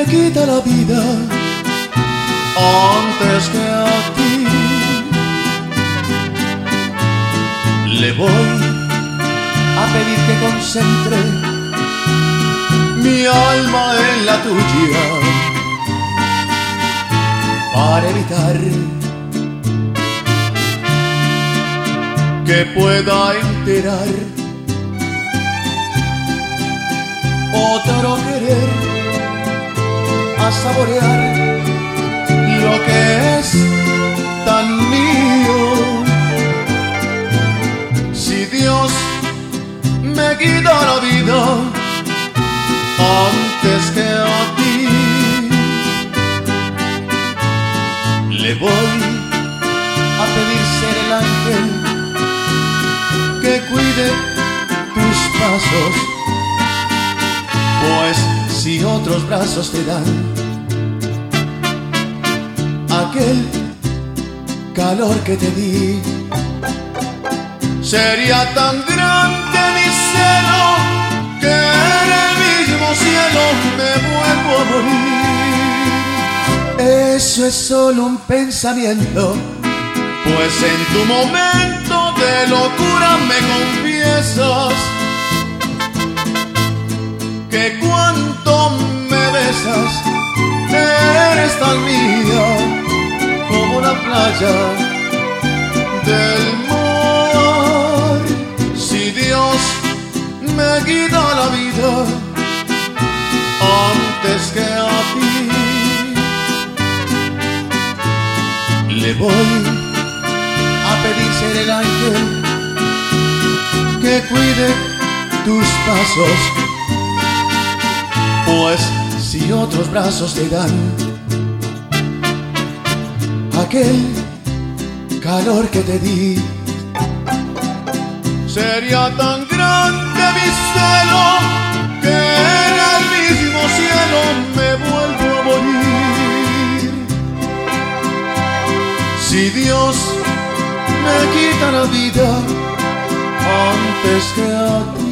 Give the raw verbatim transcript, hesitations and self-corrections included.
quita la vida antes que a ti. Le voy a pedir que concentre mi alma en la tuya para evitar que pueda enterar otro querer, a saborear lo que es tan mío. Si Dios me quita la vida antes que a ti, le voy a pedir ser el ángel que cuide tus pasos, pues si otros brazos te dan aquel calor que te di, sería tan grande mi celo que en el mismo cielo me vuelvo a morir. Eso es solo un pensamiento, pues en tu momento de locura me confiesas que cuanto me besas eres tan mía como la playa del mar. Si Dios me quita la vida antes que a ti, le voy a pedir ser el ángel que cuide tus pasos, pues si otros brazos te dan aquel calor que te di, sería tan grande mi celo que en el mismo cielo me vuelvo a morir. Si Dios me quita la vida antes que a ti.